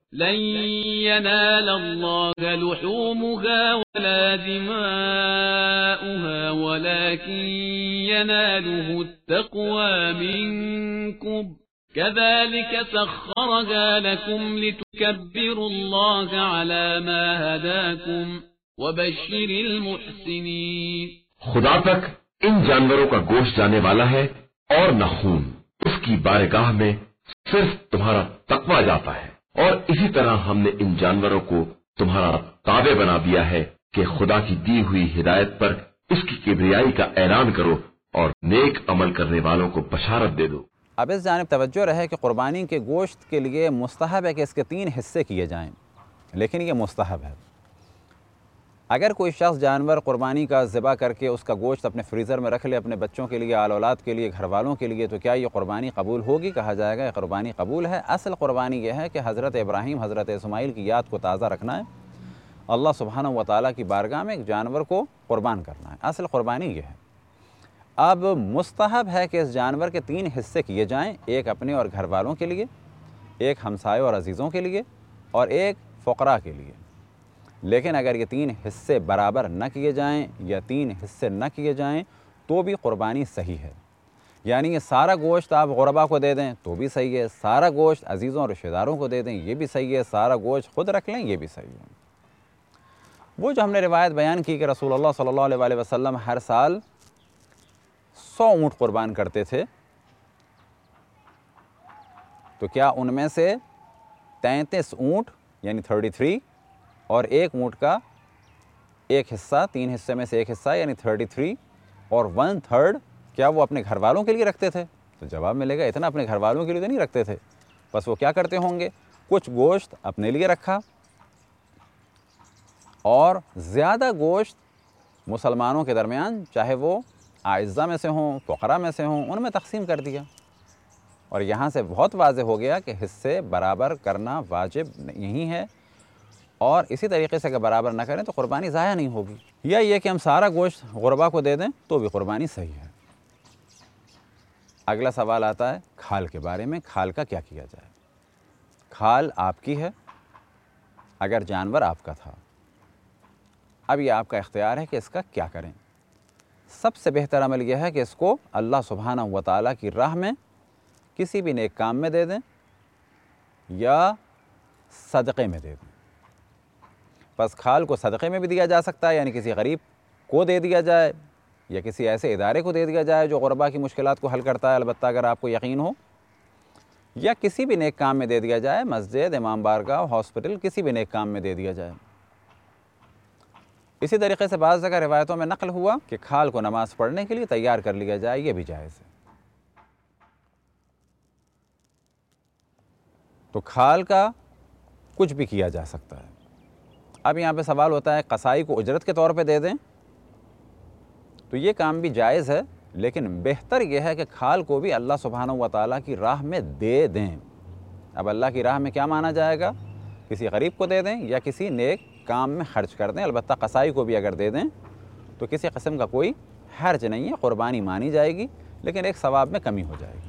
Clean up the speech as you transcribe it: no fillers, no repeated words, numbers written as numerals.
لن ينال الله لحومها ولا دماؤها ولكن يناله التقوى منكم كذلك سخرها لكم لتكبروا الله على ما هداكم وبشر المحسنين. خدا تک ان جانوروں کا گوشت جانے والا ہے اور نہ خون. اس کی بارگاہ میں صرف تمہارا تقوی جاتا ہے. اور اسی طرح ہم نے ان جانوروں کو تمہارا تابع بنا دیا ہے کہ خدا کی دی ہوئی ہدایت پر اس کی کبریائی کا اعلان کرو اور نیک عمل کرنے والوں کو بشارت دے دو. اب اس جانب توجہ رہے کہ قربانی کے گوشت کے لیے مستحب ہے کہ اس کے 3 حصے کیے جائیں، لیکن یہ مستحب ہے. اگر کوئی شخص جانور قربانی کا ذبح کر کے اس کا گوشت اپنے فریزر میں رکھ لے اپنے بچوں کے لیے، آل اولاد کے لیے، گھر والوں کے لیے، تو کیا یہ قربانی قبول ہوگی؟ کہا جائے گا یہ قربانی قبول ہے. اصل قربانی یہ ہے کہ حضرت ابراہیم، حضرت اسماعیل کی یاد کو تازہ رکھنا ہے، اللہ سبحانہ و تعالیٰ کی بارگاہ میں ایک جانور کو قربان کرنا ہے. اصل قربانی یہ ہے. اب مستحب ہے کہ اس جانور کے 3 حصے کیے جائیں، ایک اپنے اور گھر والوں کے لیے، ایک ہمسایوں اور عزیزوں کے لیے، اور ایک فقراء کے لیے. لیکن اگر یہ 3 حصے برابر نہ کیے جائیں یا 3 حصے نہ کیے جائیں تو بھی قربانی صحیح ہے. یعنی یہ سارا گوشت آپ غربا کو دے دیں تو بھی صحیح ہے، سارا گوشت عزیزوں اور رشتہ داروں کو دے دیں یہ بھی صحیح ہے، سارا گوشت خود رکھ لیں یہ بھی صحیح ہے. وہ جو ہم نے روایت بیان کی کہ رسول اللہ صلی اللہ علیہ وسلم ہر سال 100 اونٹ قربان کرتے تھے، تو کیا ان میں سے 33 اونٹ یعنی 33 اور ایک اونٹ کا ایک حصہ، 3 حصے میں سے ایک حصہ یعنی 33 اور 1/3 کیا وہ اپنے گھر والوں کے لیے رکھتے تھے؟ تو جواب ملے گا اتنا اپنے گھر والوں کے لیے تو نہیں رکھتے تھے. بس وہ کیا کرتے ہوں گے، کچھ گوشت اپنے لیے رکھا اور زیادہ گوشت مسلمانوں کے درمیان، چاہے وہ اعزہ میں سے ہوں، فقراء میں سے ہوں، ان میں تقسیم کر دیا. اور یہاں سے بہت واضح ہو گیا کہ حصے برابر کرنا واجب نہیں ہے، اور اسی طریقے سے اگر برابر نہ کریں تو قربانی ضائع نہیں ہوگی. یا یہ کہ ہم سارا گوشت غربا کو دے دیں تو بھی قربانی صحیح ہے. اگلا سوال آتا ہے کھال کے بارے میں. کھال کا کیا کیا جائے؟ کھال آپ کی ہے اگر جانور آپ کا تھا. اب یہ آپ کا اختیار ہے کہ اس کا کیا کریں. سب سے بہتر عمل یہ ہے کہ اس کو اللہ سبحانہ و تعالیٰ کی راہ میں کسی بھی نیک کام میں دے دیں یا صدقے میں دے دیں. بس کھال کو صدقے میں بھی دیا جا سکتا ہے، یعنی کسی غریب کو دے دیا جائے یا کسی ایسے ادارے کو دے دیا جائے جو غربا کی مشکلات کو حل کرتا ہے، البتہ اگر آپ کو یقین ہو، یا کسی بھی نیک کام میں دے دیا جائے، مسجد، امام بارگاہ، ہاسپٹل، کسی بھی نیک کام میں دے دیا جائے. اسی طریقے سے بعض جگہ روایتوں میں نقل ہوا کہ کھال کو نماز پڑھنے کے لیے تیار کر لیا جائے، یہ بھی جائز ہے. تو کھال کا کچھ بھی کیا جا سکتا ہے. اب یہاں پہ سوال ہوتا ہے قصائی کو اجرت کے طور پہ دے دیں تو یہ کام بھی جائز ہے، لیکن بہتر یہ ہے کہ کھال کو بھی اللہ سبحانہ و تعالیٰ کی راہ میں دے دیں. اب اللہ کی راہ میں کیا مانا جائے گا؟ کسی غریب کو دے دیں یا کسی نیک کام میں خرچ کر دیں. البتہ قصائی کو بھی اگر دے دیں تو کسی قسم کا کوئی حرج نہیں ہے، قربانی مانی جائے گی، لیکن ایک ثواب میں کمی ہو جائے گی.